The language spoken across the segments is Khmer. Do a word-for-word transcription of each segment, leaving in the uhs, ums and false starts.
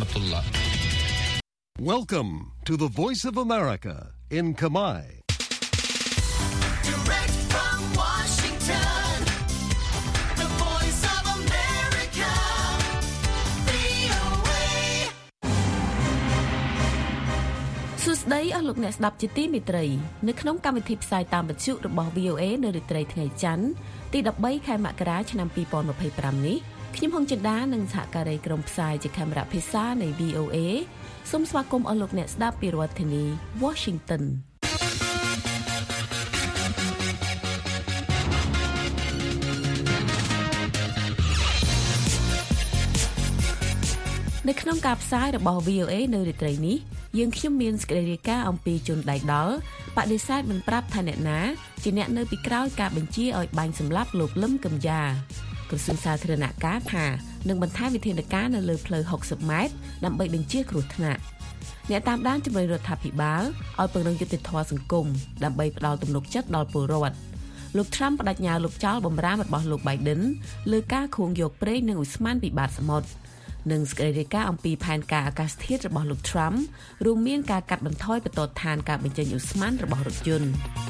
rahmatullah. Welcome to the Voice of America in Khmer. Direct from Washington, the Voice of America, វី អូ เอសួស្តីអស់លោកអ្នកស្ដាប់ជាទីមេត្រីនៅក្នុងកម្មវិធីផ្សាយតាមវិទ្យុរបស់ វី អូ เอ នៅរាត្រីថ្ងៃច័ន្ទទីដប់បីខែមករាឆ្នាំពីរពាន់ម្ភៃប្រាំនេះខ្ញុំហុងចិន្តានិងសហការីក្រុមផ្សាយជាកាមេរ៉ាភាសានៃ វី អូ เอ សូមស្វាគមន៍អស់លោកអ្នកស្ដាប់ពីរដ្ឋធានី Washington នៅក្នុងការផ្សាយរបស់ វី អូ เอ នៅរាត្រីនេះយើងខ្ញុំមានសេចក្តីរាយការណ៍អំពីជនដៃដល់បដិសេធមិនប្រាប់ថាអ្នកណាជាអ្នកនៅពីក្រោយការបញ្ជាឲ្យបាញ់សម្លាប់លោកលឹមកំយ៉ាក្រសួងសាធារណការថានឹងបន្ថែមវិធានការនៅលើផ្លូវហុកសិបម៉ែត្រដើម្បីបញ្ជាគ្រោះថ្នាក់អ្នកតាមដានជំរុញរដ្ឋាភិបាលឲ្យពង្រឹងយុត្តិធម៌សង្គមដើម្បីផ្ដល់ទំនុកចិត្តដល់ពលរដ្ឋលោក Trump បដិញ្ញាលុបចោលបម្រាមរបស់លោក Biden លើការខួងយកប្រេងនិងឧស្ម័នពីបាតសមុទ្រនិងសេចក្តីរាយការណ៍អំពីផែនការអាកាសធាតុរបស់លោក Trump រួមមានការកាត់បន្ថយបន្ទាត់ឋានការបញ្ចេញឧស្ម័នរបស់រថយន្ត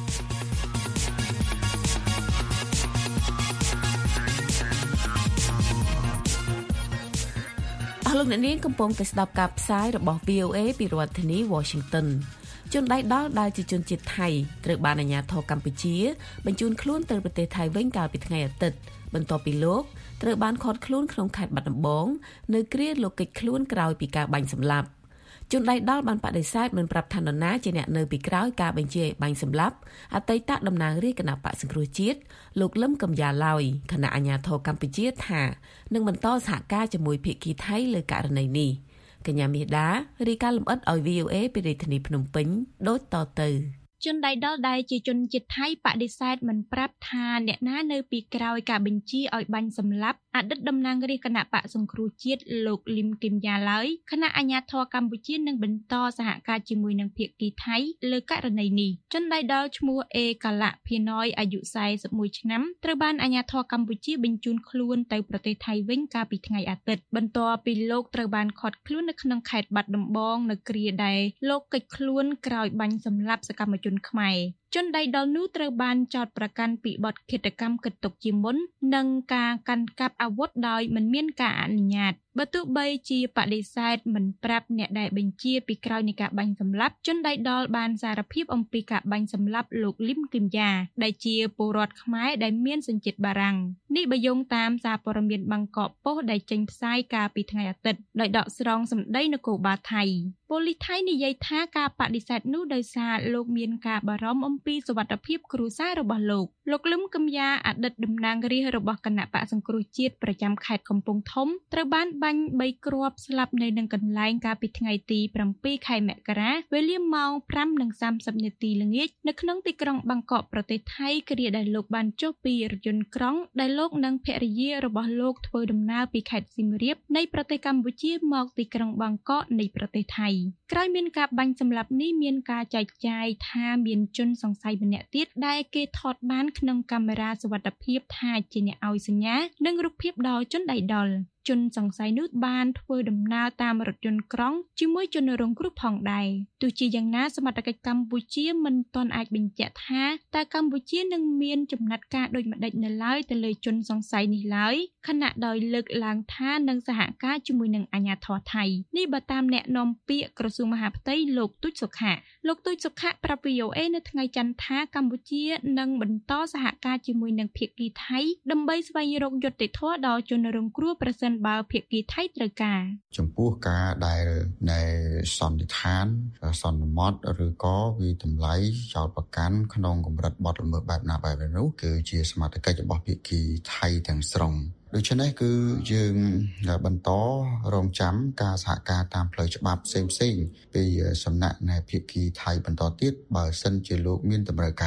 អស់លោកអ្នកនាងកំពុងតែស្ដាប់ការផ្សាយរបស់ វី អូ เอ ពីរដ្ឋធានី Washington ជនដៃដល់ដែលជាជនជាតិថៃត្រូវបានអាជ្ញាធរកម្ពុជាបញ្ជូនខ្លួនទៅប្រទេសថៃវិញកាលពីថ្ងៃអាទិត្យបន្ទាប់ពីលោកត្រូវបានឃាត់ខ្លួនក្នុងខេត្តបាត់ដំបងនៅគ្រាលោកកិច្ចខ្លួនក្រោយពីការបាញ់សម្លាប់ជនដៃដល់បានបដិសេធមិនប្រាប់ថានរណាជាអ្នកនៅពីក្រោយការបញ្ជាឲ្យបាញ់សម្លាប់អតីតតំណាងរាជគណៈបក្សសង្គ្រោះជាតិលោកលឹមកំយ៉ាឡើយគណៈអាជ្ញាធរកម្ពុជាថានឹងបន្តសហការជាមួយភាគីថៃលើករណីនេះកញ្ញាមាសដារាយការណ៍លម្អិតឲ្យ វី អូ เอ ពីរាជធានីភ្នំពេញដូចតទៅជនដៃដល់ដែលជាជនជាតិថៃបដិសេធមិនប្រាប់ថាអ្នកណានៅពីក្រោយការបញ្ជាឲ្យបាញ់សម្លាប់អតីតតំណាងរាជគណៈបក្សសង្គ្រោះជាតិលោកលឹមគឹមយ៉ាឡើយគណៈអាជ្ញាធរកម្ពុជានឹងបន្តសហការជាមួយនឹងភាគីថៃលើករណីនេះជនដៃដល់ឈ្មោះអេកាឡាភាណយអាយុសែសិបមួយឆ្នាំត្រូវបានអាជ្ញាធរកម្ពុជាបញ្ជូនខ្លួនទៅប្រទេសថៃវិញកាលពីថ្ងៃអាទិត្យបន្ទាប់ពីលោកត្រូវបានឃាត់ខ្លួននៅក្នុងខេត្តបាត់ដំបងនៅគ្រាដែលលោកកិច្ចខ្លួនក្រោយបាញ់សម្លាប់សកម្មជនខ្មែរជនដៃដល់នោះត្រូវបានចោទប្រកាន់ពីបទឃាតកម្មគិតទុកជាមុននិងការកាន់កាប់អាវុធដោយមិនមានការអនុញ្ញាតបើទោះបីជាបដិសេធមិនប្រាប់អ្នកដែលបញ្ជាពីក្រោយនៃការបាញ់សម្លាប់ជនដៃដល់បានសារភាពអំពីការបាញ់សម្លាប់លោកលឹមគឹមយ៉ាដែលជាពលរដ្ឋខ្មែរដែលមានសញ្ជាតិបារាំងនេះបើយោងតាមសារព័ត៌មានបាងកកប៉ុស្តិ៍ដែលចេញផ្សាយកាលពីថ្ងៃអាទិត្យដោយដកស្រង់សម្ដីនគរបាលថៃប៉ូលីសថៃនិយាយថាការបដិសេធនោះដោយសារលោកមានការបារម្ភអំពីសុវត្ថិភាពគ្រួសាររបស់លោកលោកលឹមគឹមយ៉ាអតីតតំណាងរាស្ត្ររបស់គណៈបក្សសង្គ្រោះជាតិប្រចាំខេត្តកំពង់ធំត្រូវបានបាញ់បីគ្រាប់ស្លាប់នៅនឹងកន្លែងកាលពីថ្ងៃទីប្រាំពីរខែមករាវេលាម៉ោង ប្រាំនិងសាមសិបនាទីល្ងាចនៅក្នុងទីក្រុងបាងកកប្រទេសថៃគ្រាដែលលោកបានចុះពីរថយន្តក្រុងដែលលោកនិងភរិយារបស់លោកធ្វើដំណើរពីខេត្តសៀមរាបនៃប្រទេសកម្ពុជាមកទីក្រុងបាងកកនៃប្រទេសថៃក្រោយមានការបាញ់សម្លាប់នេះមានការចែកចាយថាមានជនសង្ស័យម្នាក់ទៀតដែលគេថតបានក្នុងកាមេរ៉ាសុវត្ថិភាពថាជាអ្នកឲ្យសញ្ញានិងរូបភាពដល់ជនដៃដល់ជនសង្ស័យនោះបានធ្វើដំណើរតាមរថយន្តក្រុងជាមួយជនរងគ្រោះផងដែរទោះជាយ៉ាងណាសមត្ថកិច្ចកម្ពុជាមិនទាន់អាចបញ្ជាក់ថាតើកម្ពុជានឹងមានចំណាត់ការដូចម្តេចនៅឡើយទៅលើជនសង្ស័យនេះឡើយខណៈដោយលើកឡើងថានឹងសហការជាមួយនឹងអាជ្ញាធរថៃនេះបើតាមអ្នកនាំពាក្យក្រសួងមហាផ្ទៃលោកទូចសុខៈលោកទូចសុខៈប្រាប់ វី អូ เอ នៅថ្ងៃច័ន្ទថាកម្ពុជានឹងបន្តសហការជាមួយនឹងភាគីថៃដើម្បីស្វែងរកយុត្តិធម៌ដល់ជនរងគ្រោះប្រសិនបើភាគីថៃត្រូវការចំពោះការដែលនៅសន្និដ្ឋានសន្មតឬក៏វិតម្លៃចោតប្រកាន់ក្នុងកម្រិតបទល្មើសបែបណាបែបនោះគឺជាសមត្ថកិច្ចរបស់ភាគីថៃទាំងស្រុងដូច្នេះគឺយើងបន្តរងចាំការសហការតាមផ្លូវច្បាប់ផ្សេងៗពីសំណាក់នៃភាគីថៃបន្តទៀតបើសិនជាលោកមានតម្រូវការ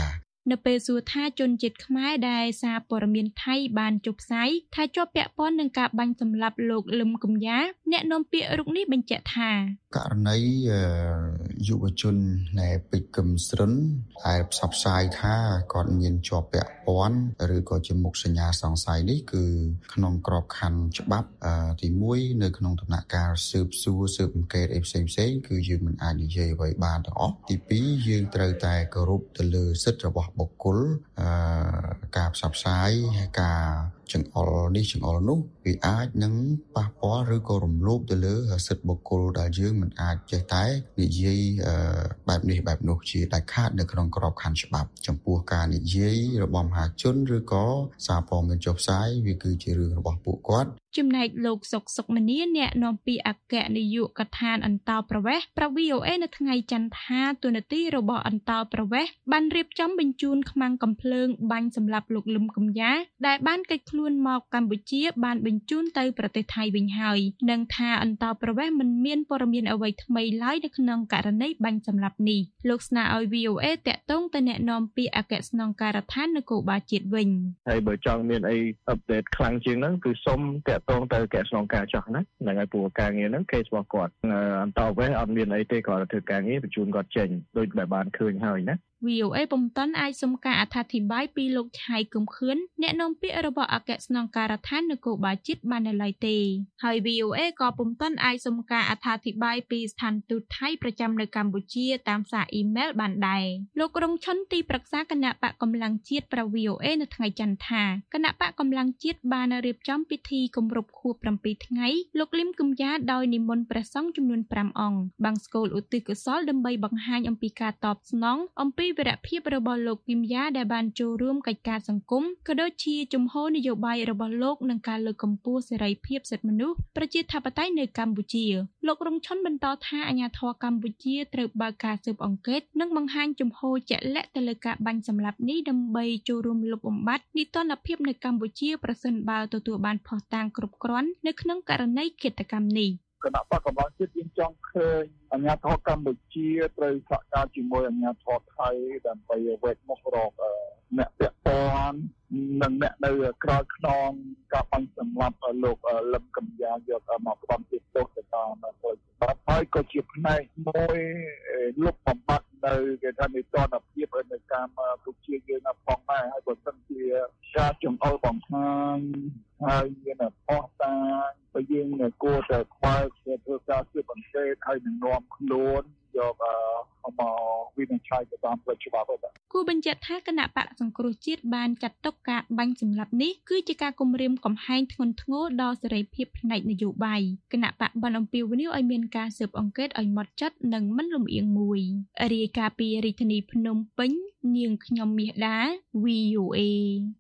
នៅពេលសួរថាជនជាតិខ្មែរដែលសារព័ត៌មានថៃបានចុះផ្សាយថាជាប់ពាក់ព័ន្ធនឹងការបាញ់សម្លាប់លោកលឹមកំយ៉ាអ្នកនាំពាក្យរូបនេះបញ្ជាក់ថាករណីយុវជននៃពេជ្រកឹមស្រិនដែលផ្សព្វផ្សាយថាគាត់មានជាប់ពាក់ព័ន្ធឬក៏ជាមុខសញ្ញាសង្ស័យនេះគឺក្នុងក្របខ័ណ្ឌច្បាប់ទីមួយនៅក្នុងដំណាក់កាលស៊ើបសួរស៊ើបអង្កេតអីផ្សេងផ្សេងគឺយើងមិនអាចនិយាយអ្វីបានទាំងអស់ទីពីរយើងត្រូវតែគោរពទៅលើសិទ្ធិរបស់បុគ្គលការផ្សព្វផ្សាយការចង្អុលនេះចង្អុលនោះវាអាចនឹងប៉ះពាល់ឬក៏រំលោភទៅលើសិទ្ធិបុគ្គលដែលយើងមិនអាចចេះតែនិយាយបែបនេះបែបនោះជាដាច់ខាតនៅក្នុងក្របខ័ណ្ឌច្បាប់ចំពោះការនិយាយរបស់មហាជនឬក៏សារព័ត៌មានចុះផ្សាយវាគឺជារឿងរបស់ពួកគាត់ចំណែកលោកសុកសុកមនីអ្នកនាំពាក្យអគ្គនាយកដ្ឋានអន្តោប្រវេសន៍ប្រាប់ វី អូ អេ នៅថ្ងៃច័ន្ទថាទូនាទីរបស់អន្តោប្រវេសន៍បានរៀបចំបញ្ជូនខ្មាំងកំភ្លើងបាញ់សម្លាប់លោកលឹមកំយ៉ាដែលបានកិច្ចខ្លួនមកកម្ពុជាបានបញ្ជូនទៅប្រទេសថៃវិញហើយនិងថាអន្តោប្រវេសន៍មិនមានព័ត៌មានអ្វីថ្មីឡើយនៅក្នុងករណីបាញ់សម្លាប់នេះលោកស្នើឲ្យ វី អូ អេ តាក់ទងទៅអ្នកនាំពាក្យអគ្គស្នងការដ្ឋាននគរបាលជាតិវិញហើយបើចង់មានអីអឺដេតខ្លាំងជាងហ្នឹងគឺសូមតាក់ទងទៅអគ្គស្នងការចោះណាហ្នឹងហើយព្រោះការងារហ្នឹងគេរបស់គាត់អន្តោប្រវេសន៍អត់មានអីទេគាត់ធ្វើការងារបញ្ជូនគាត់ចេញដូចដែលបានឃើញហើយណាវី អូ អេ ពុំទាន់អាចសុំការអត្ថាធិប្បាយពីលោកឆៃគឹមខឿនអ្នកនាំពាក្យរបស់អគ្គស្នងការដ្ឋាននគរបាលជាតិបាននៅឡើយទេហើយ វី អូ អេ ក៏ពុំទាន់អាចសុំការអត្ថាធិប្បាយពីស្ថានទូតថៃប្រចាំនៅកម្ពុជាតាមសារអ៊ីមែលបានដែរលោករងឈុនទីប្រឹក្សាគណៈបកកម្លាំងជាតិប្រាប់ វី អូ អេ នៅថ្ងៃច័ន្ទថាគណៈបកកម្លាំងជាតិបានរៀបចំពិធីគម្រប់ខួប7ថ្ងៃលោកលឹមកំយ៉ាដោយនិមន្តព្រះសង្ឃចំនួន5អង្គបង្សកូលឧទ្ទិសកុសលដើម្បីបង្ហាញអំពីការតបស្នងអំពីវីរភាពរបស់លោកគឹមយ៉ាដែលបានចូលរួមកិច្ចការសង្គមក៏ដូចជាជំហរនយោបាយរបស់លោកនឹងការលើកកម្ពស់សេរីភាពសិទ្ធិមនុស្សប្រជាធិបតេយ្យនៅកម្ពុជាលោករងឈុនបន្តថាអាជ្ញាធរកម្ពុជាត្រូវបើកការស៊ើបអង្កេតនិងបង្ហាញជំហរជាក់លាក់ទៅលើការបាញ់សម្លាប់នេះដើម្បីចូលរួមលុបបំបាត់នីតិរដ្ឋភាពនៅកម្ពុជាប្រសិនបើទទួលបានភស្តុតាងគ្រប់គ្រាន់នៅក្នុងករណីឃាតកម្មនេះគណៈបកកម្លាំងជាតិយើងចង់ឃើញអាជ្ញាធរកម្ពុជាត្រូវសហការជាមួយអាជ្ញាធរថៃដើម្បីវេកមុខរកអ្នកពាក់ព័ន្ធនិងអ្នកនៅក្រៅខ្នងការបាញ់សម្លាប់លោកលឹមកំយ៉ាយកមកផ្ដំជាទោសទៅតាមផ្លូវច្បាប់ហើយក៏ជាផ្នែកមួយលុបបំបាត់នៅគេថានីតិរដ្ឋភាពនៅកម្ពុជាយើងផងដែរហើយបើសិនជាការចង្អុលបង្ហាញហើយមានផុសតាងបើយើងគួរតែបើកធ្វើការស៊ើបអង្កេតហើយនឹងនាំខ្លួនយកមកវិនិច្ឆ័យទៅតាមផ្លូវច្បាប់ទៅគូបញ្ជាក់ថាគណៈបកសង្គ្រោះជាតិបានចាត់ទុកការបាញ់សម្លាប់នេះគឺជាការគំរាមកំហែងធ្ងន់ធ្ងរដល់សេរីភាពផ្នែកនយោបាយគណៈបកបានអំពាវនាវឲ្យមានការស៊ើបអង្កេតឲ្យម៉ត់ចត់និងមិនលំអៀងមួយរាយការណ៍ពីរាជធានីភ្នំពេញនាងខ្ញុំមាសដា វី អូ អេ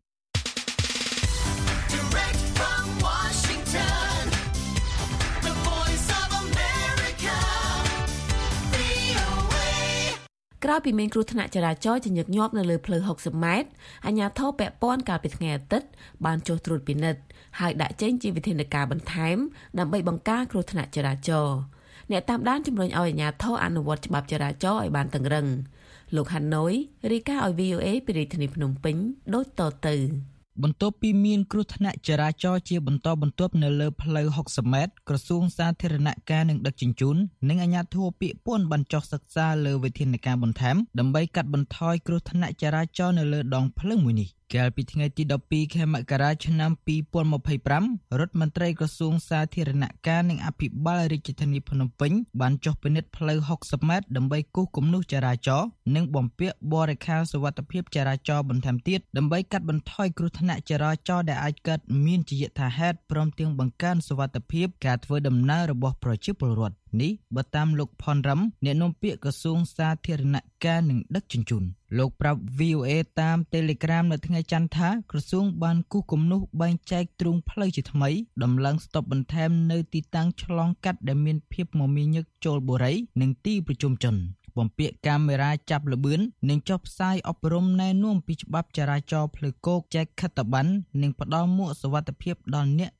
Direct from Washington, the voice of America, វី អូ អេក្រោយពីមានគ្រោះថ្នាក់ចរាចរណ៍ជាញឹកញាប់នៅលើផ្លូវ60ម៉ែត្រអាជ្ញាធរពាក់ព័ន្ធកាលពីថ្ងៃអាទិត្យបានចុះត្រួតពិនិត្យហើយដាក់ចេញជាវិធានការបន្ថែមដើម្បីបង្ការគ្រោះថ្នាក់ចរាចរណ៍អ្នកតាមដានជំរុញឲ្យអាជ្ញាធរអនុវត្តច្បាប់ចរាចរណ៍ឲ្យបានតឹងរ៉ឹងលោកហាណូយរាយការណ៍ឲ្យ វី អូ អេ ពីរាជធានីភ្នំពេញដូចតទៅបន្ទាប់ពីមានគ្រោះថ្នាក់ចរាចរណ៍ជាបន្តបន្ទាប់នៅលើផ្លូវ60ម៉ែត្រក្រសួងសាធារណការនិងដឹកជញ្ជូននិងអាជ្ញាធរពាក់ព័ន្ធបានចុះសិក្សាលើវិធានការបន្ថែមដើម្បីកាត់បន្ថយគ្រោះថ្នាក់ចរាចរណ៍នៅលើដងផ្លូវមួយនេះកាលពីថ្ងៃទី12ខែមករាឆ្នាំពីរពាន់ម្ភៃប្រាំរដ្ឋមន្ត្រីក្រសួងសាធារណការនិងអភិបាលរាជធានីភ្នំពេញបានចុះពិនិត្យផ្លូវ60ម៉ែត្រដើម្បីគូសគំនូសចរាចរណ៍និងបំពាក់បរិក្ខារសុវត្ថិភាពចរាចរណ៍បន្ថែមទៀតដើម្បីកាត់បន្ថយគ្រោះថ្នាក់ចរាចរណ៍ដែលអាចកើតមានជាយថាហេតុព្រមទាំងបង្កើនសុវត្ថិភាពការធ្វើដំណើររបស់ប្រជាពលរដ្ឋនេះបើតាមលោកផនរ៉ឹមអ្នកនាំពាក្យក្រសួងសាធារណការនិងដឹកជញ្ជូនលោកប្រាប់ វី អូ អេ តាម Telegram នៅថ្ងៃច័ន្ទថាក្រសួងបានគូសគំនូសបែងចែកទ្រូងផ្លូវជាថ្មីដំឡើងស្តុបបន្ថែមនៅទីតាំងឆ្លងកាត់ដែលមានភាពមមាញឹកចូលបុរីនិងទីប្រជុំជនបំពាក់កាមេរ៉ាចាប់ល្បឿននិងចុះផ្សាយអប់រំណែនាំពីច្បាប់ចរាចរណ៍ផ្លូវគោកចែកខិត្តប័ណ្ណនិងផ្ដល់មួកសុវត្ថិភាពដល់អ្នក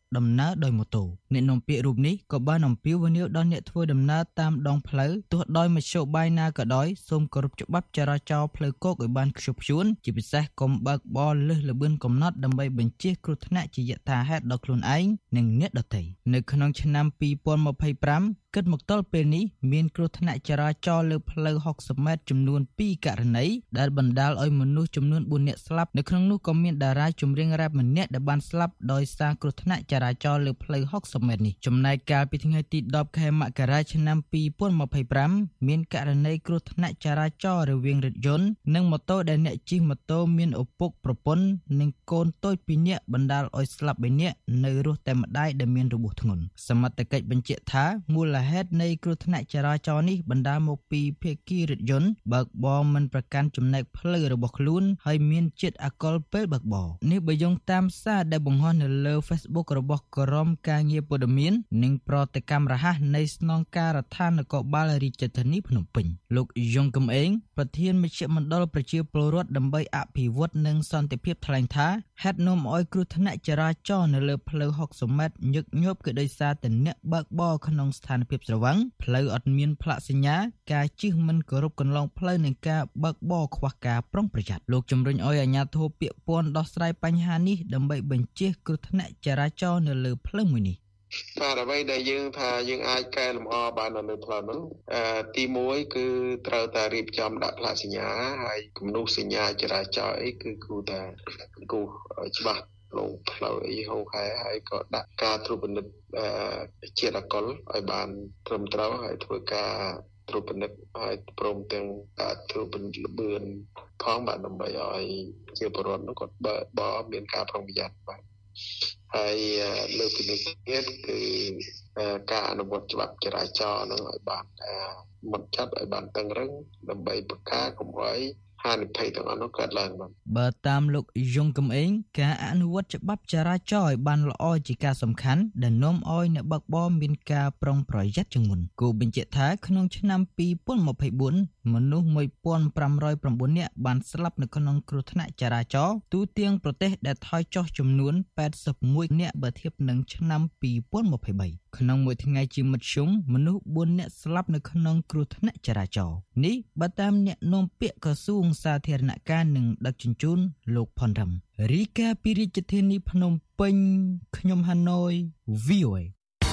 ដំណើរដោយម៉ូតូអ្នកនាំពាក្យរូបនេះក៏បានអំពាវនាវដល់អ្នកធ្វើដំណើរតាមដងផ្លូវទោះដោយមធ្យោបាយណាក៏ដោយសូមគោរពច្បាប់ចរាចរណ៍ផ្លូវគោកឲ្យបានខ្ជាប់ខ្ជួនជាពិសេសកុំបើកបរលើសល្បឿនកំណត់ដើម្បីបញ្ជៀសគ្រោះថ្នាក់ជាយថាហេតុដល់ខ្លួនឯងនិងអ្នកដទៃនៅក្នុងឆ្នាំពីរពាន់ម្ភៃប្រាំគិតមកទល់ពេលនេះមានគ្រោះថ្នាក់ចរាចរណ៍លើផ្លូវហុកសិបម៉ែត្រចំនួនពីរករណីដែលបណ្ដាលឲ្យមនុស្សចំនួនបួននាក់ស្លាប់នៅក្នុងនោះក៏មានតារាចម្រៀងរ៉េបម្នាក់ដែលបានស្លាប់ដោយសារគ្រោះថ្នាក់ចរាចរណ៍លើផ្លូវហុកសិបម៉ែត្រនេះចំណែកកាលពីថ្ងៃទីដប់ខែមករាឆ្នាំពីរពាន់ម្ភៃប្រាំមានករណីគ្រោះថ្នាក់ចរាចរណ៍រវាងរថយន្តនិងម៉ូតូដែលអ្នកជិះម៉ូតូមានឪពុកប្រពន្ធនិងកូនតូចពីរនាក់បណ្ដាលឲ្យស្លាប់បីនាក់នៅរស់តែម្ដាយដែលមានរបួសធ្ងន់សមត្ថកិច្ចបញ្ជាក់ថាមូលហេតុនៃគ្រោះថ្នាក់ចរាចរណ៍នេះបណ្ដាលមកពីភាគីរថយន្តបើកបរមិនប្រកាន់ចំណែកផ្លូវរបស់ខ្លួនហើយមានជាតិអាល់កុលពេលបើកបរនេះបើយោងតាមសារដែលបង្ហោះនៅលើ Facebook របស់ក្រុមការងារព័ត៌មាននិងប្រតិកម្មរហ័សនៃស្នងការដ្ឋាននគរបាលរាជធានីភ្នំពេញលោកយងកំឯងប្រធានមជ្ឈមណ្ឌលប្រជាពលរដ្ឋដើម្បីអភិវឌ្ឍនិងសន្តិភាពថ្លែងថាហេតុនាំឲ្យគ្រោះថ្នាក់ចរាចរណ៍នៅលើផ្លូវហុកសិបម៉ែត្រញឹកញាប់គឺដោយសារតែអ្នកបើកបរក្នុងស្ថានភាពស្រវឹងផ្លូវអត់មានផ្លាកសញ្ញាការជិះមិនគោរពកន្លងផ្លូវនិងការបើកបរខ្វះការប្រុងប្រយ័ត្នលោកជំរុញឲ្យអាជ្ញាធរពាក់ព័ន្ធដោះស្រាយបញ្ហានេះដើម្បីបញ្ជៀសគ្រោះថ្នាក់ចរាចរណ៍នៅលើផ្លូវមួយនេះបាទអ្វីដែលយើងថាយើងអាចកែលម្អបាននៅលើផ្លូវហ្នឹងអឺទីមួយគឺត្រូវតែរៀបចំដាក់ផ្លាកសញ្ញាហើយគំនូសសញ្ញាចរាចរណ៍អីគឺគួរតែគូច្បាស់លងផ្លូវអីហូរហែហើយក៏ដាក់ការត្រួតពិនិត្យអឺជាតិអាល់កុលឲ្យបានត្រឹមត្រូវហើយធ្វើការត្រួតពិនិត្យហើយព្រមទាំងការត្រួតពិនិត្យល្បឿនផងបាទដើម្បីឲ្យជាពលរដ្ឋនោះគាត់បើបើមានការប្រុងប្រយ័ត្នបាទហើយលើពីនេះទៀតគឺការអនុវត្តច្បាប់ចរាចរណ៍នឹងឲ្យបានមុតចាត់ឲ្យបានតឹងរឹងដើម្បីបង្ការកុំឲ្យហានិភ័យទាំងអស់នោះកើតឡើងបាទបើតាមលោកយងកំឯងការអនុវត្តច្បាប់ចរាចរណ៍ឲ្យបានល្អជាការសំខាន់ដែលនាំឲ្យអ្នកបើកបរមានការប្រុងប្រយ័ត្នជាងមុនគូបញ្ជាក់ថាក្នុងឆ្នាំពីរពាន់ម្ភៃបួនមនុស្សមួយពាន់ប្រាំរយប្រាំបួននាក់បានស្លាប់នៅក្នុងគ្រោះថ្នាក់ចរាចរណ៍ទូទាំងប្រទេសដែលថយចុះចំនួនប៉ែតសិបមួយនាក់បើធៀបនឹងឆ្នាំពីរពាន់ម្ភៃបីក្នុងមួយថ្ងៃជាមធ្យមមនុស្សបួននាក់ស្លាប់នៅក្នុងគ្រោះថ្នាក់ចរាចរណ៍នេះបើតាមអ្នកនាំពាក្យក្រសួងសាធារណការនិងដឹកជញ្ជូនលោកផនរឹមរីកាពីរាជធានីភ្នំពេញខ្ញុំហាណូយ វី អូ អេ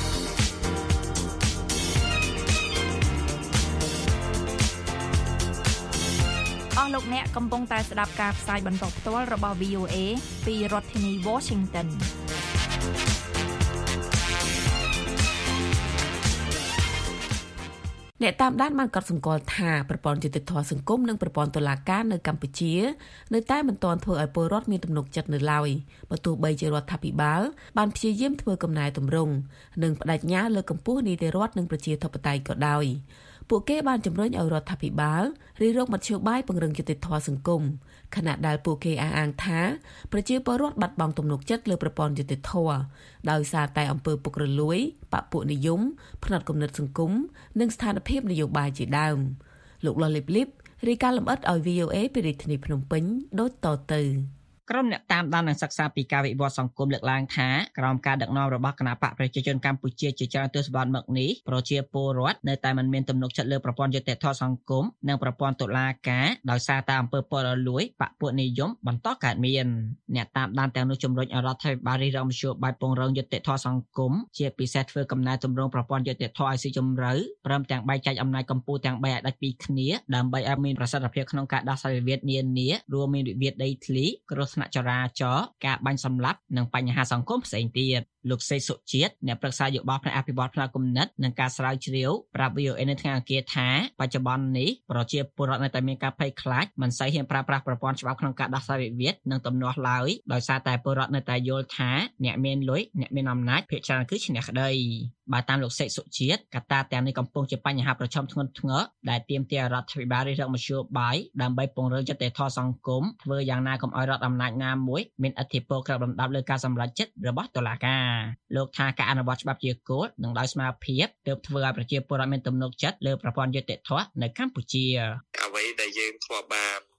អស់លោកអ្នកកំពុងតែស្ដាប់ការផ្សាយបន្តផ្ទាល់របស់ វី អូ អេ ពីរដ្ឋធានី Washington អ្នកតាមដានបានកត់សម្គាល់ថាប្រព័ន្ធយុតិធធម៌សង្គមនិងប្រព័ន្ធតុលាការនៅកម្ពុជានៅតែមិនទាន់ធ្វើឲ្យពលរដ្ឋមានទំនុកចិត្តនៅឡើយបើទោះបីជារដ្ឋាភិបាលបានព្យាយាមធ្វើកំណែទម្រង់និងបដិញ្ញាលើកកម្ពស់នីតិរដ្ឋនិងប្រជាធិបតេយ្យក៏ដោយពួកគេបានជំរុញឲ្យរដ្ឋាភិបាលរិះរកមធ្យោបាយពង្រឹងយុត្តិធម៌សង្គមខណៈដែលពួកគេអះអាងថាប្រជាពលរដ្ឋបាត់បង់ទំនុកចិត្តលើប្រព័ន្ធយុត្តិធម៌ដោយសារតែអំពើពុករលួយបព្វនិយមផ្នត់គំនិតសង្គមនិងស្ថានភាពនយោបាយជាដើមលោកលលីបលីបរាយការណ៍លម្អិតឲ្យ វី អូ អេ ពីរាជធានីភ្នំពេញដូចតទៅក្រុមអ្នកតាមដាននិងសិក្សាពីការវិវត្តសង្គមលើកឡើងថាក្រោមការដឹកនាំរបស់គណបកប្រជាជនកម្ពុជាជាច្រើនទសវត្សរ៍មកនេះប្រជាពលរដ្ឋនៅតែមិនមានទំនុកចិត្តលើប្រព័ន្ធយុត្តិធម៌សង្គមនិងប្រព័ន្ធតុលាការដោយសារតែអំពើពុករលួយបព្វនិយមបន្តកើតមានអ្នកតាមដានទាំងនោះជំរុញឲ្យរដ្ឋាភិបាលរិះរកមធ្យោបាយពង្រឹងយុត្តិធម៌សង្គមជាពិសេសធ្វើកំណែទម្រង់ប្រព័ន្ធយុត្តិធម៌ឲ្យស៊ីជម្រៅព្រមទាំងបែងចែកអំណាចកម្ពុជាទាំងបីឲ្យដាច់ពីគ្នាដើម្បីឲ្យមានប្រសិទ្ធភាពក្នុងការដោះស្រាយវិវាទនានារួមមានវិវាទដីធ្លីគ្រោះថ្នាក់ចរាចរណ៍ការបាញ់សម្លាប់និងបញ្ហាសង្គមផ្សេងទៀតលោកសេកសុជាតិអ្នកប្រឹក្សាយោបល់ផ្នែកអភិវឌ្ឍផ្នែកគំនិតនិងការស្រាវជ្រាវប្រាប់ វី អូ អេ នៅថ្ងៃអង្គារថាបច្ចុប្បន្ននេះប្រជាពលរដ្ឋនៅតែមានការភ័យខ្លាចមិនសូវហ៊ានប្រើប្រាស់ប្រព័ន្ធច្បាប់ក្នុងការដោះស្រាយវិវាទនិងទំនាស់ឡើយដោយសារតែពលរដ្ឋនៅតែយល់ថាអ្នកមានលុយអ្នកមានអំណាចភាគច្រើនគឺឈ្នះក្តីបើតាមលោកសេកសុជាតិកត្តាទាំងនេះកំពុងជាបញ្ហាប្រឈមធ្ងន់ធ្ងរដែលទាមទាររដ្ឋាភិបាលរិះរកមធ្យោបាយដើម្បីពង្រឹងយុត្តិធម៌សង្គមធ្វើយ៉ាងណាកុំឲ្យរដ្ឋអំណាចណាមួយមានឥទ្ធិពលក្រោបដណ្ដប់លើការសម្រេចចិត្តរបស់តុលាការលោកថាការអនុវត្តច្បាប់ជាគោលនិងដោយស្មារតីភាពទើបធ្វើឲ្យប្រជាពលរដ្ឋមានទំនុកចិត្តលើប្រព័ន្ធយុត្តិធម៌នៅកម្ពុជាអ្វីដែលយើងធ្លាប់បាន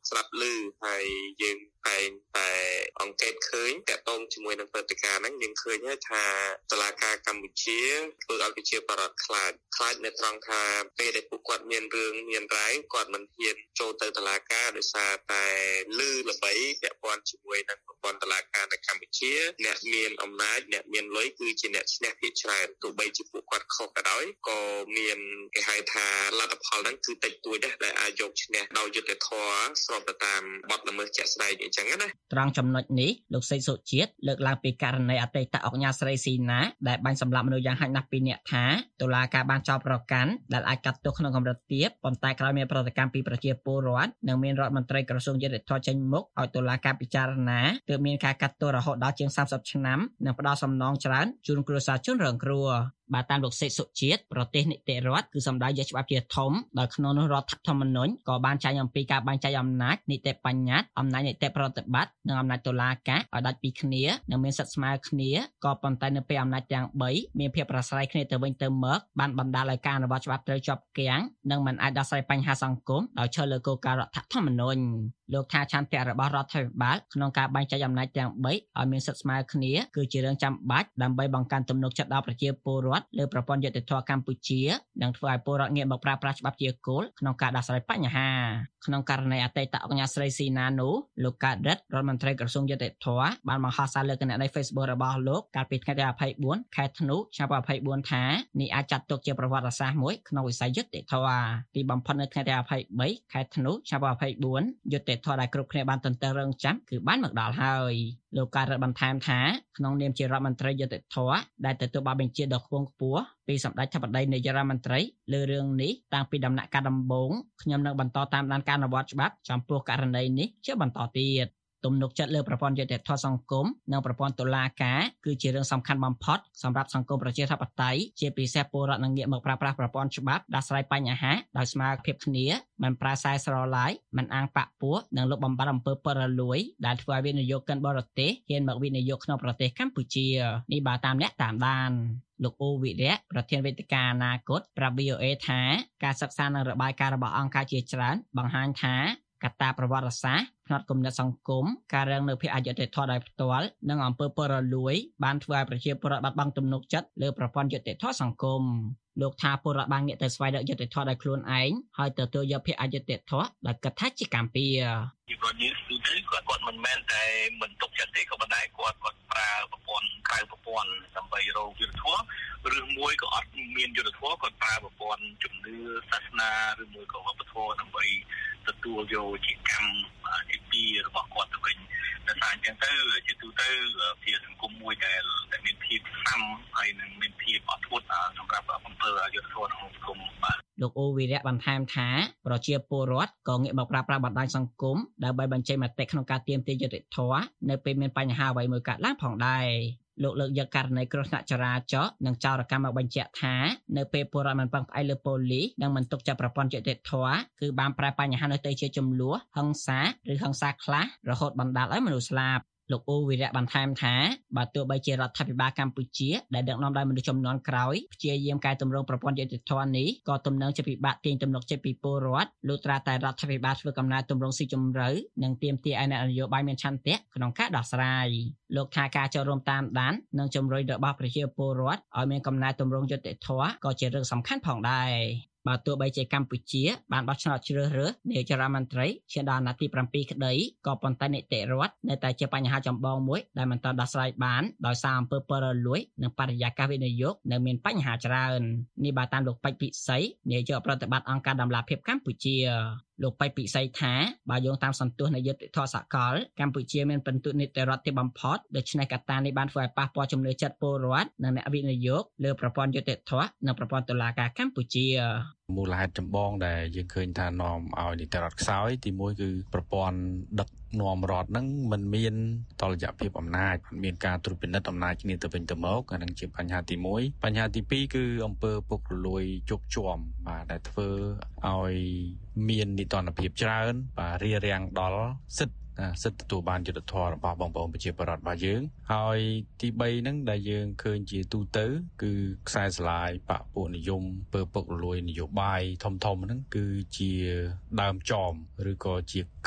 ស្រាប់ឮហើយយើងតែងតែអង្កេតឃើញតកតងជាមួយនឹងព្រឹត្តិការណ៍ហ្នឹងយើងឃើញហើយថាតុលាការកម្ពុជាធ្វើឲ្យប្រជាពលរដ្ឋខ្លាចខ្លាចនៅត្រង់ថាពេលដែលពួកគាត់មានរឿងមានរ៉ាវគាត់មិនហ៊ានចូលទៅតុលាការដោយសារតែឮល្បីពាក់ព័ន្ធជាមួយនឹងប្រព័ន្ធតុលាការនៅកម្ពុជាអ្នកមានអំណាចអ្នកមានលុយគឺជាអ្នកឈ្នះភាគច្រើនទោះបីជាពួកគាត់ខុសក៏ដោយក៏មានគេហៅថាលទ្ធផលហ្នឹងគឺតិចតួចដែរដែលអាចយកឈ្នះដោយយុត្តិធម៌ស្របទៅតាមបទល្មើសជាក់ស្ដែងអញ្ចឹងណាត្រង់ចំណុចនេះលោកសេកសុជាតិលើកឡើងពីករណីអតីតអង្គការស្រីស៊ីណាដែលបាញ់សម្លាប់មនុស្សយ៉ាងហោចណាស់ពីរនាក់ថាតុលាការបានចោទប្រកាន់ដែលអាចកាត់ទោសក្នុងកម្រិតទាបប៉ុន្តែក្រោយមានប្រតិកម្មពីប្រជាពលរដ្ឋនិងមានរដ្ឋមន្ត្រីក្រសួងយុតិធម៌ចេញមុខឲ្យតុលាការពិចារណាទើបមានការកាត់ទោសរហូតដល់ជាងសាមសិបឆ្នាំនិងផ្ដល់សំណងច្រើនជូនគ្រួសារជនរងគ្រោះបាទតាមលោកសេកសុជាតិប្រទេសនីតិរដ្ឋគឺសម្ដៅយកច្បាប់ជាធំដោយក្នុងនោះរដ្ឋធម្មនុញ្ញក៏បានចែងអំពីការបែងចែកអំណាចនីតិបញ្ញត្តិអំណាចនីតិប្រតិបត្តិនិងអំណាចតុលាការឲ្យដាច់ពីគ្នានិងមានសិទ្ធិស្មើគ្នាក៏ប៉ុន្តែនៅពេលអំណាចទាំងបីមានភាពប្រស្រ័យគ្នាទៅវិញទៅមកបានបណ្ដាលឲ្យការអនុវត្តច្បាប់ត្រូវជាប់គាំងនិងមិនអាចដោះស្រាយបញ្ហាសង្គមដោយឈលលើគោលការណ៍រដ្ឋធម្មនុញ្ញលោកថាឆន្ទៈរបស់រដ្ឋាភិបាលក្នុងការបែងចែកអំណាចទាំងបីឲ្យមានសិទ្ធិស្មើគ្នាគឺជារឿងចាំបាច់ដើម្បីបង្កើនទំនុកចិត្តដល់ប្រជាពលរដ្ឋលើប្រព័ន្ធយុត្តិធម៌កម្ពុជានិងធ្វើឲ្យពលរដ្ឋងាកមកប្រើប្រាស់ច្បាប់ជាគោលក្នុងការដោះស្រាយបញ្ហាក្នុងករណីអតីតអង្គការស្រីស៊ីណានោះលោកកើតរិទ្ធរដ្ឋមន្ត្រីក្រសួងយុត្តិធម៌បានបង្ហោះសារលើគណនី Facebook របស់លោកកាលពីថ្ងៃទីยี่สิบสี่ខែធ្នូឆ្នាំยี่สิบสี่ថានេះអាចចាត់ទុកជាប្រវត្តិសាស្ត្រមួយក្នុងវិស័យយុត្តិធម៌ទីបំផុតនៅថ្ងៃទីยี่สิบสี่ខែធ្នូឆ្នាំยี่สิบสี่យុត្តិធម៌ដែលគ្រប់គ្នាបានទន្ទឹងរង់ចាំគឺបានមកដល់ហើយលោកកើតរិទ្ធបន្ថែមថាក្នុងនាមជារដ្ឋមន្ត្រីយុត្តិធម៌ដែលទទួលបានបញ្ជាដ៏ខ្ពង់ខ្ពស់ពីសម្ដេចធិបតីនាយករដ្ឋមន្ត្រីលើរឿងនេះតាំងពីដំណាក់កាលដំបូងខ្ញុំនឹងបន្តតាមដានការអនុវត្តច្បាប់ចំពោះករណីនេះជាបន្តទៀតទំនុកចិត្តលើប្រព័ន្ធយុត្តិធម៌សង្គមនិងប្រព័ន្ធតុលាការគឺជារឿងសំខាន់បំផុតសម្រាប់សង្គមប្រជាធិបតេយ្យជាពិសេសពលរដ្ឋនឹងងាកមកប្រើប្រាស់ប្រព័ន្ធច្បាប់ដោះស្រាយបញ្ហាដោយស្មើភាពគ្នាមិនប្រើខ្សែស្រឡាយមិនអាងបាក់ពោះនិងលុបបំបាត់អំពើពុករលួយដែលធ្វើឲ្យវិនិយោគិនបរទេសហ៊ានមកវិនិយោគក្នុងប្រទេសកម្ពុជានេះបើតាមអ្នកតាមដានលោកអូវិរៈប្រធានវេទិកាអនាគតប្រាប់ វី អូ เอ ថាការសិក្សានិងរបាយការណ៍របស់អង្គការជាច្រើនបង្ហាញថាកត្តាប្រវត្តិសាស្ត្រផ្នត់គំនិតសង្គមការរាំងនៅភាពអយុត្តិធម៌ដោយផ្ទាល់និងអំពើពុករលួយបានធ្វើឲ្យប្រជាពលរដ្ឋបាត់បង់ទំនុកចិត្តលើប្រព័ន្ធយុត្តិធម៌សង្គមលោកថាពលរដ្ឋបានងាកទៅស្វែងរកយុត្តិធម៌ដោយខ្លួនឯងហើយទទួលយកភាពអយុត្តិធម៌ដោយគិតថាជាកម្មពៀពីព្រោះនេះគឺទៅគាត់គាត់មិនមែនតែមិនទុកចិត្តទេក៏ប៉ុន្តែគាត់គាត់ប្រើប្រព័ន្ធក្រៅប្រព័ន្ធដើម្បីរកយុត្តិធម៌ឬមួយក៏អត់មានយុត្តិធម៌គាត់ប្រើប្រព័ន្ធជំនឿសាសនាឬមួយក៏វប្បធម៌ដើម្បីទទួលយកជាកម្មជាពីរបស់គាត់ទៅវិញតែថាអញ្ចឹងទៅជាទូទៅជាសង្គមមួយដែលមានភាពសាំហើយនឹងមានភាពអត់ធ្មត់សម្រាប់អំពើអយុត្តិធម៌ក្នុងសង្គមបាទលោកអូវីរៈបន្ថែមថាប្រជាពលរដ្ឋក៏ងាកមកប្រើប្រាស់បណ្ដាញសង្គមដើម្បីបញ្ចេញមតិក្នុងការទាមទារយុត្តិធម៌នៅពេលមានបញ្ហាអ្វីមួយកើតឡើងផងដែរលោកលើកយកករណីគ្រោះថ្នាក់ចរាចរណ៍និងចោរកម្មមកបញ្ជាក់ថានៅពេលពលរដ្ឋមិនពឹងផ្អែកលើប៉ូលីសនិងមិនទុកចិត្តប្រព័ន្ធយុត្តិធម៌គឺបានប្រែបញ្ហានោះទៅជាចំនួនហិង្សាឬហិង្សាខ្លះរហូតបណ្ដាលឲ្យមនុស្សស្លាប់លោកអូវីរៈបន្ថែមថាបើទោះបីជារដ្ឋាភិបាលកម្ពុជាដែលដឹកនាំដោយមនុស្សចំនួនក្រោយព្យាយាមកែតម្រង់ប្រព័ន្ធយុត្តិធម៌នេះក៏ទំនងជាពិបាកទាញទំនុកចិត្តពីពលរដ្ឋលុះត្រាតែរដ្ឋាភិបាលធ្វើកំណែទម្រង់ស៊ីជម្រៅនិងទាមទារឲ្យអ្នកនយោបាយមានឆន្ទៈក្នុងការដោះស្រាយលោកថាការចូលរួមតាមដាននិងជំរុញរបស់ប្រជាពលរដ្ឋឲ្យមានកំណែទម្រង់យុត្តិធម៌ក៏ជារឿងសំខាន់ផងដែរបើទោះបីជាកម្ពុជាបានបោះឆ្នោតជ្រើសរើសនាយករដ្ឋមន្ត្រីឈានដល់អាណត្តិទីប្រាំពីរក្តីក៏ប៉ុន្តែនីតិរដ្ឋនៅតែជាបញ្ហាចម្បងមួយដែលមិនទាន់ដោះស្រាយបានដោយសារអំពើពុករលួយនិងបរិយាកាសវិនិយោគនៅមានបញ្ហាច្រើននេះបើតាមលោកពេជ្រពិសីនាយកប្រតិបត្តិអង្គការដំឡាភិបកម្ពុជាលោកពេជ្រពិសីថាបើយោងតាមសន្ទុះនៃយុត្តិធម៌សកលកម្ពុជាមានពិន្ទុនីតិរដ្ឋទាបបំផុតដូច្នេះកត្តានេះបានធ្វើឲ្យប៉ះពាល់ជំនឿចិត្តពលរដ្ឋនិងអ្នកវិនិយោគលើប្រព័ន្ធយុត្តិធម៌និងប្រព័ន្ធតុលាការកម្ពុជាមូលហេតុចម្បងដែលយើងឃើញថានាំឲ្យនីតិរដ្ឋខ្សោយទីមួយគឺប្រព័ន្ធដឹកនាំរដ្ឋហ្នឹងមិនមានតុល្យភាពអំណាចមិនមានការត្រួតពិនិត្យអំណាចគ្នាទៅវិញទៅមកអានឹងជាបញ្ហាទីមួយបញ្ហាទីពីរគឺអំពើពុករលួយជោគជាំបាទដែលធ្វើឲ្យមាននីតិរដ្ឋភាពច្រើនបាទរារាំងដល់សិទ្ធិសិទ្ធិទទួលបានយុត្តិធម៌របស់បងប្អូនប្រជាពលរដ្ឋរបស់យើងហើយទីបីហ្នឹងដែលយើងឃើញជាទូទៅគឺខ្សែស្រឡាយបកពួកនិយមពើពុករលួយនយោបាយធំធំហ្នឹងគឺជាដើមចមឬក៏ជាគ្រឹះ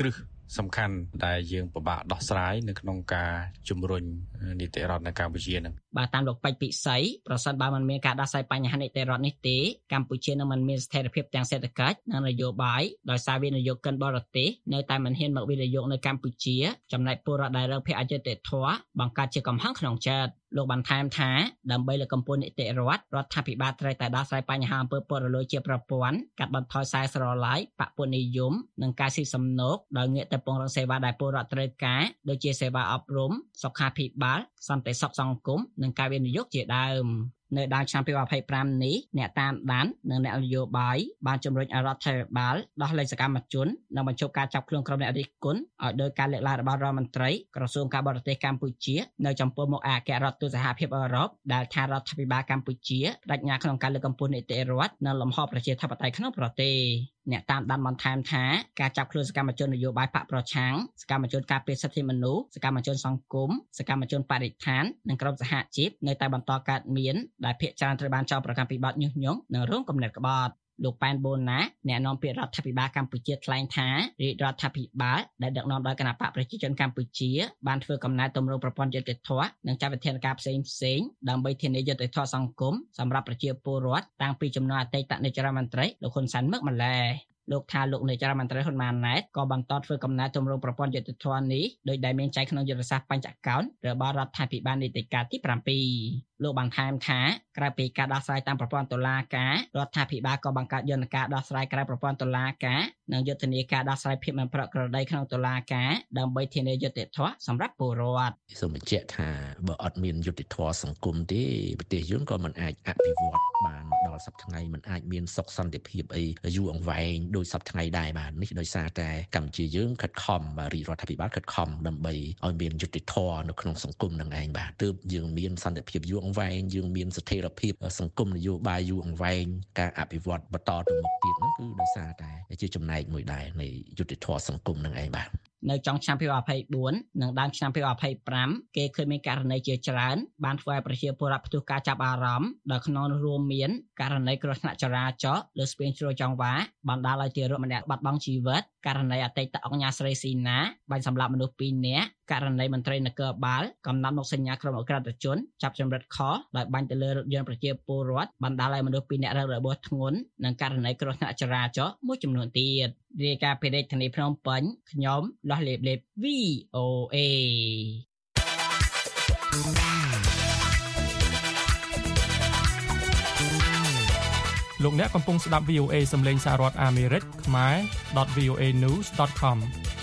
សំខាន់ដែលយើងពិបាកដោះស្រាយនៅក្នុងការជំរុញនីតិរដ្ឋនៅកម្ពុជានឹងបាទតាមលោកពេជ្រពិសីប្រសិនបើមិនមានការដោះស្រាយបញ្ហានីតិរដ្ឋនេះទេកម្ពុជានឹងមិនមានស្ថិរភាពទាំងសេដ្ឋកិច្ចនិងនយោបាយដោយសារវិនិយោគិនបរទេសនៅតែមិនហ៊ានមកវិនិយោគនៅកម្ពុជាចំណែកពលរដ្ឋដែលរងភាពអយុត្តិធម៌បង្កើតជាកំហឹងក្នុងចិត្តលោកបានថែមថាដើម្បីលើកកម្ពស់នីតិរដ្ឋរដ្ឋាភិបាលត្រូវតែដោះស្រាយបញ្ហាអំពើពុករលួយជាប្រព័ន្ធកាត់បន្ថយខ្សែស្រឡាយបពុនិយមនិងការស៊ីសំណូកដោយងាកទៅពង្រឹងសេវាដែលពលរដ្ឋត្រូវការដូចជាសេវាអប់រំសុខាភិបាលសន្តិសុខសង្គមនិងការវិនិយោគជាដើមនៅដើមឆ្នាំពីរពាន់ยี่สิบห้าនេះអ្នកតាមដាននិងអ្នកនយោបាយបានជំរុញឲ្យរដ្ឋាភិបាលដោះលែងសកម្មជននិងបញ្ឈប់ការចាប់ខ្លួនក្រុមអ្នករិះគន់ឲ្យដោយការលើកឡើងរបស់រដ្ឋមន្ត្រីក្រសួងការបរទេសកម្ពុជានៅចំពោះមុខអគ្គរដ្ឋទូតសហភាពអឺរ៉ុបដែលថារដ្ឋាភិបាលកម្ពុជាបដិញ្ញាក្នុងការលើកកម្ពស់នីតិរដ្ឋនិងលំហប្រជាធិបតេយ្យក្នុងប្រទេសអ្នកតាមដានបន្ថែមថាការចាប់ខ្លួនសកម្មជននយោបាយបកប្រឆាំងសកម្មជនការពារសិទ្ធិមនុស្សសកម្មជនសង្គមសកម្មជនបរិស្ថាននិងក្រុមសហជីពនៅតែបន្តកើតមានដែលភាគច្រើនត្រូវបានចោទប្រកាន់ពីបទញុះញង់និងរងគំនិតក្បត់លោកប៉ែនបូណាអ្នកនាំពាក្យរដ្ឋាភិបាលកម្ពុជាថ្លែងថារាជរដ្ឋាភិបាលដែលដឹកនាំដោយគណបកប្រជាជនកម្ពុជាបានធ្វើកំណែទម្រង់ប្រព័ន្ធយុត្តិធម៌និងចាត់វិធានការផ្សេងផ្សេងដើម្បីធានាយុត្តិធម៌សង្គមសម្រាប់ប្រជាពលរដ្ឋតាំងពីចំនួនអតីតនាយករដ្ឋមន្ត្រីលោកហ៊ុនសែនមកម្ល៉េះលោកថាលោកនាយករដ្ឋមន្ត្រីហ៊ុនម៉ាណែតក៏បន្តធ្វើកំណែទម្រង់ប្រព័ន្ធយុត្តិធម៌នេះដោយដែលមានចែងក្នុងយុទ្ធសាស្ត្របញ្ចកោណរបស់រដ្ឋាភិបាលនីតិកាលទី7លោកបានថែមថាក្រៅពីការដោះស្រាយតាមប្រព័ន្ធតុលាការរដ្ឋាភិបាលក៏បង្កើតយន្តការដោះស្រាយក្រៅប្រព័ន្ធតុលាការនិងយុទ្ធនាការដោះស្រាយភាពមិនប្រក្រតីក្នុងតុលាការដើម្បីធានាយុត្តិធម៌សម្រាប់ពលរដ្ឋសូមបញ្ជាក់ថាបើអត់មានយុត្តិធម៌សង្គមទេប្រទេសយើងក៏មិនអាចអភិវឌ្ឍបានដល់សប្តាហ៍ថ្ងៃមិនអាចមានសុខសន្តិភាពអីយូរអង្វែងដោយសប្តាហ៍ថ្ងៃដែរបាទនេះដោយសារតែកម្ពុជាយើងខិតខំបាទរាជរដ្ឋាភិបាលខិតខំដើម្បីឲ្យមានយុត្តិធម៌នៅក្នុងសង្គមនឹងឯងបាទទើបយើងមានសន្តិភាពយូរអង្វែងយើងមានស្ថិរភាពសង្គមនយោបាយយូរអង្វែងការអភិវឌ្ឍបន្តទៅមុខទៀតនោះគឺដោយសារតែជាចំណែកមួយដែរនៃយុត្តិធម៌សង្គមនឹងឯងបាទនៅចុងឆ្នាំពីរពាន់ยี่สิบสี่និងដើមឆ្នាំពីរពាន់ยี่สิบห้าគេឃើញមានករណីជាច្រើនបានធ្វើឲ្យប្រជាពលរដ្ឋផ្ទុះការចាប់អារម្មណ៍ដោយក្នុងនោះរួមមានករណីគ្រោះថ្នាក់ចរាចរណ៍លើស្ពានជ្រោយចង្វាបណ្ដាលឲ្យទារកម្នាក់បាត់បង់ជីវិតករណីអតីតអង្គការស្រីស៊ីណាបាញ់សម្លាប់មនុស្សពីរនាក់ករណីមន្ត្រីនគរបាលកំណត់មកសញ្ញាក្រុមអក្រិតជនចាប់ចម្រិតខដោយបាញ់ទៅលើរថយន្តប្រជាពលរដ្ឋបណ្ដាលឲ្យមនុស្សពីរនាក់រងរបួសធ្ងន់និងករណីគ្រោះថ្នាក់ចរាចរណ៍មួយចំនួនទៀតរាយការណ៍ពីរាជធានីភ្នំពេញខ្ញុំលោះលេបលេប វី អូ เอលោកអ្នកកំពុងស្ដាប់ វី អូ เอ សំឡេងសហរដ្ឋអាមេរិកខ្មែរ .វី អូ เอ news ដត com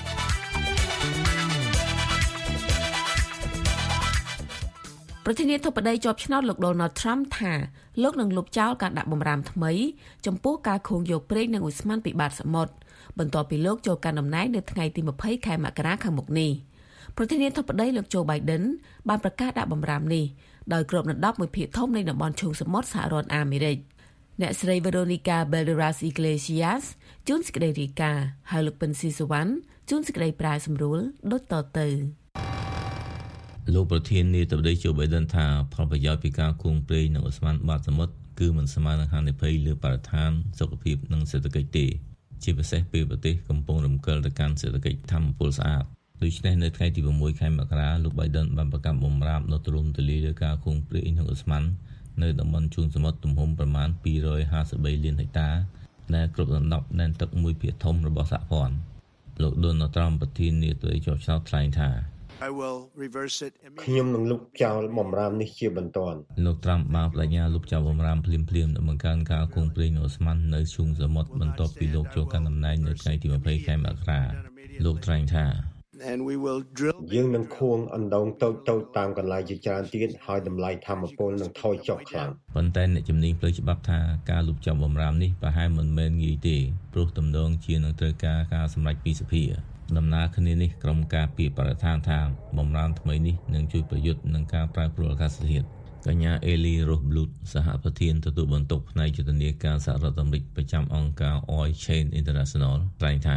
ប្រធានាធិបតីជាប់ឆ្នោតលោក Donald Trump ថាលោកនឹងលុបចោលការដាក់បម្រាមថ្មីចំពោះការខូងយកប្រេងនិងឧស្ម័នពីបាតសមុទ្របន្ទាប់ពីលោកចូលកាន់តំណែងនៅថ្ងៃទីยี่สิบខែមករាខាងមុខនេះប្រធានាធិបតីលោក Joe Biden បានប្រកាសដាក់បម្រាមនេះដោយគ្របដណ្ដប់មួយភាគធំនៃតំបន់ឈូងសមុទ្រសហរដ្ឋអាមេរិកអ្នកស្រី Veronica Balderas Iglesias ជួនសេចក្តីរាយការណ៍ហើយលោកពិនស៊ីសវណ្ណជួនសេចក្តីប្រាយសម្រួលដូចតទៅលោកប្រធានាធិបតី Joe Biden ថាផលប្រយោជន៍ពីការគង់ព្រេងនិងឧស្ម័នបាតសមុទ្រគឺមិនស្មើនឹងហានិភ័យលើបរិស្ថានសុខភាពនិងសេដ្ឋកិច្ចទេជាពិសេសពេលប្រទេសកំពុងរំកិលទៅកាន់សេដ្ឋកិច្ចថាមពលស្អាតដូច្នេះនៅថ្ងៃទីsáuខែមករាលោក Biden បានប្រកាសបំរាមនៅទូលំទូលាយលើការគង់ព្រេងនិងឧស្ម័ននៅតំបន់ជូនសមុទ្រទំហំប្រមាណពីររយห้าสิบបីលានហិកតាដែលគ្របដណ្ដប់ដែនទឹកមួយភាគធំរបស់សហព័ន្ធលោក Donald Trump ប្រធានាធិបតីជាប់ឆ្នោតថ្លែងថា I will reverse it ខ្ញុំនឹងលុបចោលបម្រាមនេះជាបន្ទាន់លោក Trump បានបដិញ្ញាលុបចោលបម្រាមភ្លាមៗដើម្បីបង្កើនការគង់ព្រេងអូស្ម័ននៅជូងសមុទ្របន្ទាប់ពីលោកចូលកាន់តំណែងនៅថ្ងៃទីยี่สิบខែមករាលោកថ្លែងថា and we will drill យើងនឹងខួងអណ្ដូងតូចៗតាមកន្លែងជាច្រើនទៀតហើយតម្លៃធម្មពលនឹងថយចុះខ្លាំងប៉ុន្តែអ្នកជំនាញផ្លូវច្បាប់ថាការលុបចោលបម្រាមនេះប្រហែលមិនមែនងាយទេព្រោះទំនងជានឹងត្រូវការការសម្រេចពីសភាដំណើរគ្នានេះក្រុមការពារបរិស្ថានថាបម្រាមថ្មីនេះនឹងជួយប្រយុទ្ធនឹងការប្រែប្រួលអាកាសធាតុកញ្ញា Ellie Rothbluth សហប្រធានទទួលបន្ទុកផ្នែកយុទ្ធនាការសហរដ្ឋអាមេរិកប្រចាំអង្គការ Oil Change International ថ្លែងថា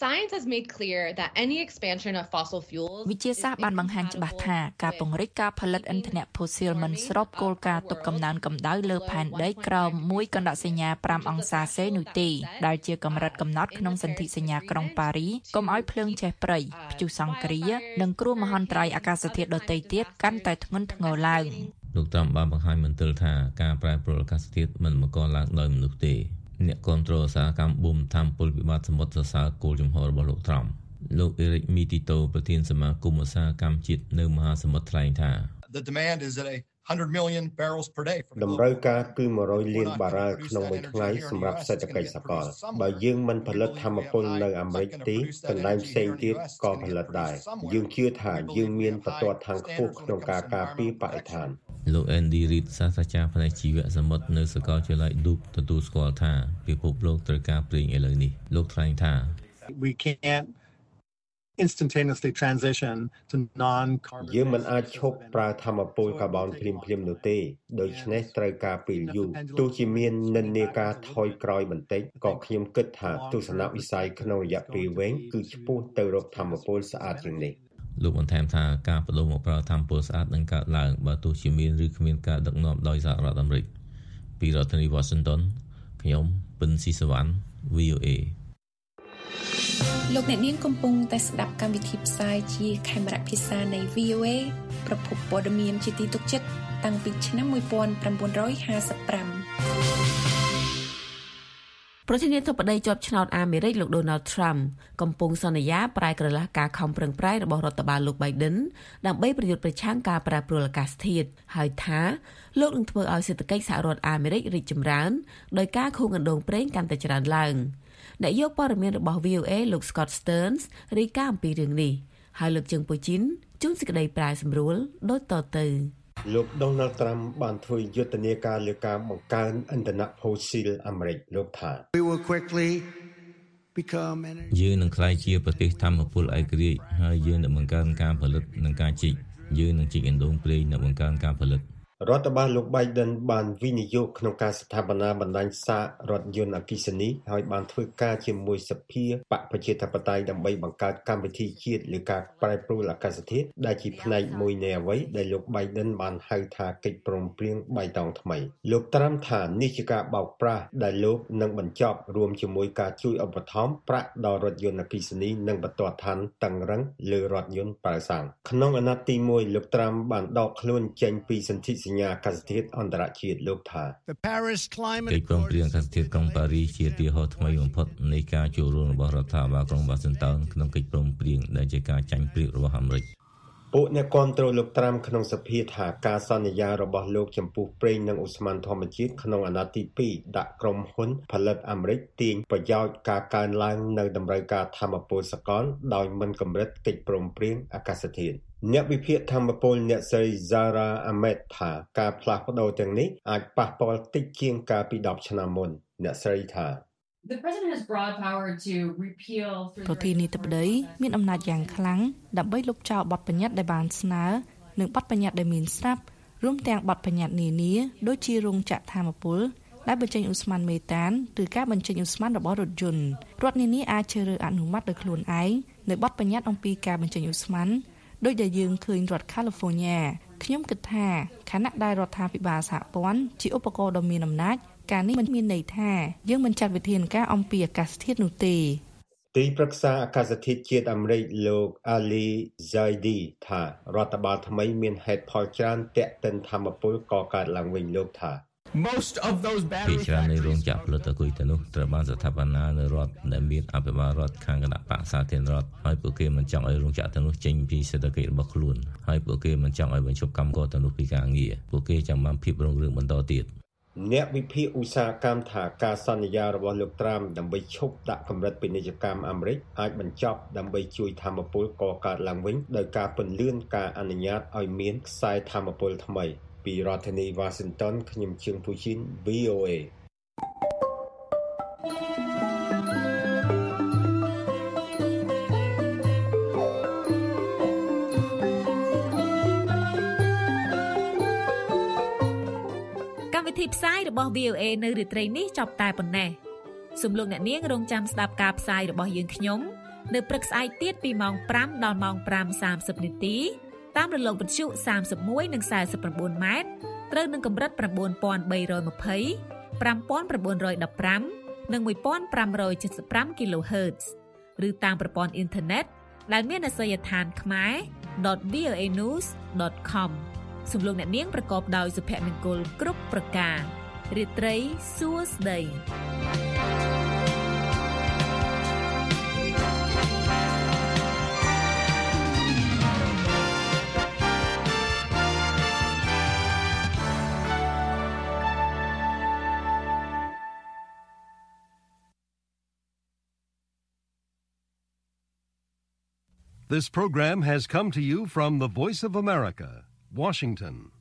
Science has made clear that any expansion of fossil fuels វិទ្យាសាស្ត្របានបង្ហាញច្បាស់ថាការពង្រីកការផលិតឥន្ធនៈ fossil មិនស្របគោលការណ៍ទប់កំណើនកម្ដៅលើផែនដីក្រោមមួយកណ្ដាសញ្ញា5អង្សាសេនោះទេដែលជាកម្រិតកំណត់ក្នុងសន្ធិសញ្ញាក្រុងប៉ារីកុំឲ្យភ្លើងឆេះព្រៃព្យុះសង្គ្រាមនិងគ្រោះមហន្តរាយអាកាសធាតុដទៃទៀតកាន់តែធ្ងន់ធ្ងរឡើងលោកត្រាំបានបង្ហាញមន្ទិលថាការប្រែប្រួលអាកាសធាតុមិនបង្កឡើងដោយមនុស្សទេអ្នកគ្រប់គ្រងឧស្សាហកម្មបូមថាមពលវិបត្តិសមុទ្រសរសើរគោលជំហររបស់លោកត្រាំលោកអេរិកមីទីតូប្រធានសមាគមឧស្សាហកម្មជាតិនៅមហាសមុទ្រថ្លែងថា The demand is at a one hundred million barrels per day តម្រូវការគឺone hundredលានបារ៉ែលក្នុងមួយថ្ងៃសម្រាប់សេដ្ឋកិច្ចសកលបើយើងមិនផលិតថាមពលនៅអាមេរិកទេកន្លែងផ្សេងទៀតក៏ផលិតដែរយើងជឿថាយើងមានបន្ទាត់ທາງខ្ពស់ក្នុងការការពារបរិស្ថានលោក Andy Reid សាស្ត្រាចារ្យផ្នែកជីវៈសមុទ្រនៅសាកលវិទ្យាល័យ Duke ទទួលស្គាល់ថាពិភពលោកត្រូវការប្រេងឥឡូវនេះលោកថ្លែងថា We can't instantaneously transition to non-carbon យើងមិនអាចឈប់ប្រើថាមពលកាបូនភ្លាមៗនោះទេដូច្នេះត្រូវការពេលយូរទោះជាមាននិន្នាការថយក្រោយបន្តិចក៏ខ្ញុំគិតថាទស្សនវិស័យក្នុងរយៈពេលវែងគឺឆ្ពោះទៅរកថាមពលស្អាតជាងនេះលោកបន្ថែមថាការបដូរមកប្រើថាមពលស្អាតនឹងកើតឡើងបើទោះជាមានឬគ្មានការដឹកនាំដោយសហរដ្ឋអាមេរិកពីរដ្ឋធានី Washington ខ្ញុំពិនស៊ីសវណ្ណ វី អូ เอលោកអ្នកនាងកំពុងតែស្ដាប់កម្មវិធីផ្សាយជាខេមរៈភាសានៃ វី អូ เอ ប្រភពព័ត៌មានជាទីទុកចិត្តតាំងពីឆ្នាំnineteen fifty-fiveប្រធានាធិបតីជាប់ឆ្នោតអាមេរិកលោក Donald Trump កំពុងសន្យាប្រែក្រឡាការខំប្រឹងប្រែងរបស់រដ្ឋបាលលោក Biden ដើម្បីប្រយុទ្ធប្រឆាំងការប្រែប្រួលអាកាសធាតុហើយថាលោកនឹងធ្វើឲ្យសេដ្ឋកិច្ចសហរដ្ឋអាមេរិករីកចម្រើនដោយការខូចអណ្ដូងប្រេងកាន់តែច្រើនឡើងអ្នកយកព័ត៌មានរបស់ វី អូ เอ លោក Scott Stearns រាយការណ៍អំពីរឿងនេះហើយលោកជើងពូជីនជួនសេចក្តីប្រែសម្រួលដូចតទៅលោក Donald Trump បានធ្វើយុទ្ធនាការលើការបង្កើនឥន្ធនៈ fossil អាមេរិកលោកថា We will quickly become យើងនឹងក្លាយជាប្រទេសថាមពលឯករាជ្យហើយយើងនឹងបង្កើនការផលិតនិងការជីកយើងនឹងជីកអណ្ដូងប្រេងនិងបង្កើនការផលិតរដ្ឋបាលលោក Biden បានវិនិយោគក្នុងការស្ថាបនាបណ្ដាញសាររថយន្តអគ្គិសនីហើយបានធ្វើការជាមួយសភាបកប្រជាធិបតេយ្យដើម្បីបង្កើតកម្មវិធីជាតិលើការប្រែប្រួលអាកាសធាតុដែលជាផ្នែកមួយនៃអ្វីដែលលោក Biden បានហៅថាកិច្ចព្រមព្រៀងបៃតងថ្មីលោកត្រាំថានេះជាការបោកប្រាស់ដែលលោកនឹងបញ្ចប់រួមជាមួយការជួយឧបត្ថម្ភប្រាក់ដល់រថយន្តអគ្គិសនីនិងបន្ទាត់ឋានតឹងរ៉ឹងលើរថយន្តប្រើសាំងក្នុងអាណត្តិទីoneលោកត្រាំបានដកខ្លួនចេញពីសន្ធិសញ្ញាអាកាសធាតុអន្តរជាតិលោកថា The Paris Climate កិច្ចព្រមព្រៀងអាកាសធាតុក្រុងប៉ារីសជាទីហោថ្មីបំផុតនៃការចូលរួមរបស់រដ្ឋាភិបាលក្រុង Washington ក្នុងកិច្ចព្រមព្រៀងដែលជាការចាញ់ប្រៀបរបស់អាមេរិកពួកអ្នកគាំទ្រលោកត្រាំក្នុងសភាថាការសន្យារបស់លោកចំពោះប្រេងនិងឧស្ម័នធម្មជាតិក្នុងអាណត្តិទីtwoដាក់ក្រុមហ៊ុនផលិតអាមេរិកទាញប្រយោជន៍ការកើនឡើងនៅតម្រូវការថាមពលសកលដោយមិនកម្រិតកិច្ចព្រមព្រៀងអាកាសធាតុអ្នកវិភាគថាមពលអ្នកស្រី Zara Ahmed ថាការផ្លាស់ប្ដូរទាំងនេះអាចប៉ះពាល់តិចជាងកាលពីtenឆ្នាំមុនអ្នកស្រីថា The president has broad power to repeal ប្រធានាធិបតីមានអំណាចយ៉ាងខ្លាំងដើម្បីលុបចោលបទបញ្ញត្តិដែលបានស្នើនិងបទបញ្ញត្តិដែលមានស្រាប់រួមទាំងបទបញ្ញត្តិនានាដូចជារោងចក្រថាមពលដែលបញ្ចេញឧស្ម័នមេតានឬការបញ្ចេញឧស្ម័នរបស់រថយន្តរដ្ឋនានាអាចជ្រើសរើសអនុម័តដោយខ្លួនឯងនៅបទបញ្ញត្តិអំពីការបញ្ចេញឧស្ម័នដោយដែលយើងឃើញរដ្ឋ California ខ្ញុំគិតថាខណៈដែលរដ្ឋាភិបាលសហព័ន្ធជាឧបករណ៍ដ៏មានអំណាចការនេះមិនមានន័យថាយើងមិនចាត់វិធានការអំពីអាកាសធាតុនោះទេទីប្រឹក្សាអាកាសធាតុជាតិអាមេរិកលោក Ali Zaidi ថារដ្ឋបាលថ្មីមានហេតុផលច្រើនទាក់ទិនថាមពលកកើតឡើងវិញលោកថា Most of those ពី battery ច្រើននៃរោងចក្រផលិតអគុយទាំងនោះត្រូវបានស្ថាបនានៅរដ្ឋដែលមានអភិបាលរដ្ឋខាងគណៈបក្សសាធារណរដ្ឋហើយពួកគេមិនចង់ឲ្យរោងចក្រទាំងនោះចេញពីសេដ្ឋកិច្ចរបស់ខ្លួនហើយពួកគេមិនចង់ឲ្យបញ្ឈប់កម្មករទាំងនោះពីការងារពួកគេចង់បានភាពរុងរឿងបន្តទៀតអ្នកវិភាគឧស្សាហកម្មថាការសន្យារបស់លោកត្រាំដើម្បីឈប់ដាក់កម្រិតពាណិជ្ជកម្មអាមេរិកអាចបញ្ចប់ដើម្បីជួយថាមពលកកើតឡើងវិញដោយការពន្លឿនការអនុញ្ញាតឲ្យមានខ្សែថាមពលថ្មីពីរដ្ឋធានី Washington ខ្ញុំជើងពូជីន វី អូ เอកម្មវិធីផ្សាយរបស់ វី អូ เอ នៅរាត្រីនេះចប់តែប៉ុណ្ណេះសូមលោកអ្នកនាងរងចាំស្ដាប់ការផ្សាយរបស់យើងខ្ញុំនៅព្រឹកស្អែកទៀតពីម៉ោងfiveដល់ម៉ោងfive thirtyនាទីតាមរលកវិទ្យុthirty-oneនិងforty-nineម៉ែត្រត្រូវនឹងកម្រិតnine thousand three hundred twenty, five thousand nine hundred fifteenនិងfifteen seventy-five គីឡូហឺតซ์ ឬតាមប្រព័ន្ធអ៊ីនធឺណិតដែលមានអាសយដ្ឋាន khmer dot v o a news dot com សូមលោកអ្នកនាងប្រកបដោយសុភមង្គលគ្រប់ប្រការរាត្រីសួស្តី This program has come to you from the Voice of America, Washington.